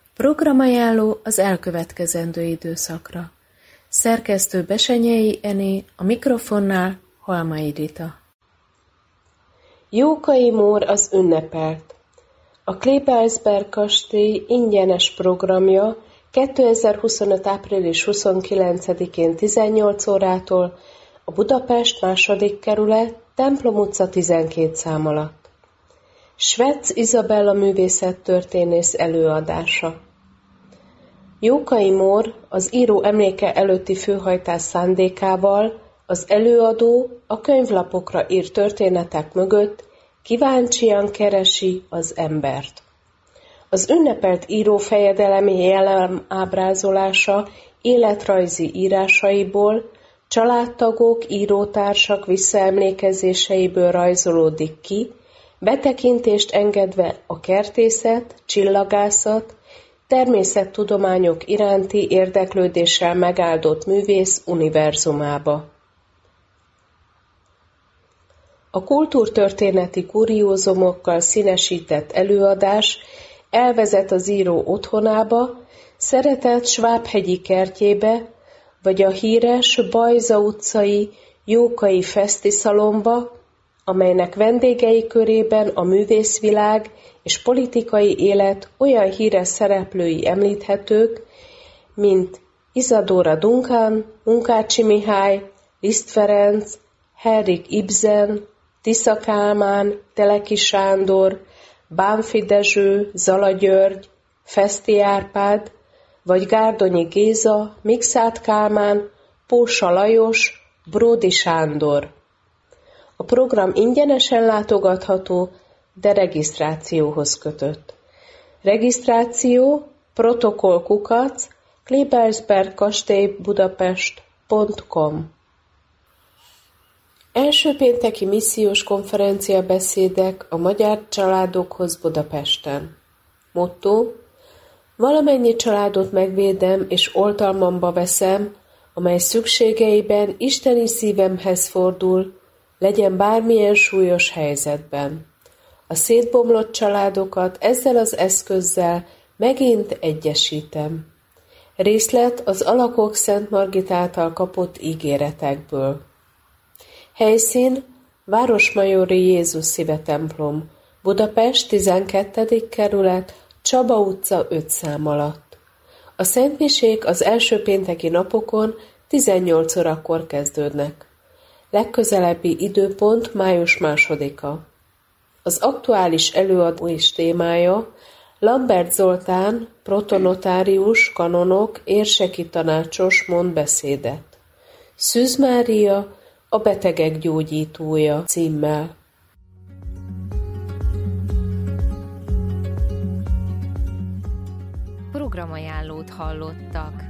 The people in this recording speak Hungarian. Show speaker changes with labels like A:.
A: Programajánló az elkövetkezendő időszakra. Szerkesztő Besenyei Ené, a mikrofonnál Halmai Rita.
B: Jókai Mór az ünnepelt. A Klebersberg kastély ingyenes programja 2025. április 29-én 18 órától a Budapest II. Kerület, Templom utca 12 szám alatt. Svec Izabella művészettörténész előadása. Jókai Mór az író emléke előtti főhajtás szándékával az előadó a könyvlapokra írt történetek mögött kíváncsian keresi az embert. Az ünnepelt írófejedelem jellemábrázolása életrajzi írásaiból, családtagok, írótársak visszaemlékezéseiből rajzolódik ki, betekintést engedve a kertészet, csillagászat, természettudományok iránti érdeklődéssel megáldott művész univerzumába. A kultúrtörténeti kuriózumokkal színesített előadás elvezet az író otthonába, szeretett Svábhegyi kertjébe, vagy a híres Bajza utcai Jókai Fesztiszalomba, amelynek vendégei körében a művészvilág és politikai élet olyan híres szereplői említhetők, mint Isadora Duncan, Munkácsi Mihály, Liszt Ferenc, Henrik Ibsen, Tisza Kálmán, Teleki Sándor, Bánffy Dezső, Zala György, Feszti Árpád, vagy Gárdonyi Géza, Mikszáth Kálmán, Pósa Lajos, Bródy Sándor. A program ingyenesen látogatható, de regisztrációhoz kötött. Regisztráció protokoll@klebersbergkastély-budapest.com. Első pénteki missziós konferencia beszédek a magyar családokhoz Budapesten. Motto: valamennyi családot megvédem és oltalmamba veszem, amely szükségeiben isteni szívemhez fordul, legyen bármilyen súlyos helyzetben. A szétbomlott családokat ezzel az eszközzel megint egyesítem. Részlet az Alakok Szent Margit által kapott ígéretekből. Helyszín: Városmajori Jézus Szíve templom, Budapest 12. kerület, Csaba utca 5 szám alatt. A szentmisék az első pénteki napokon 18 órakor kezdődnek. Legközelebbi időpont május 2-a. Az aktuális előadó és témája Lambert Zoltán, protonotárius, kanonok, érseki tanácsos mond beszédet. Szűz Mária, a betegek gyógyítója címmel.
C: Programajánlót hallottak.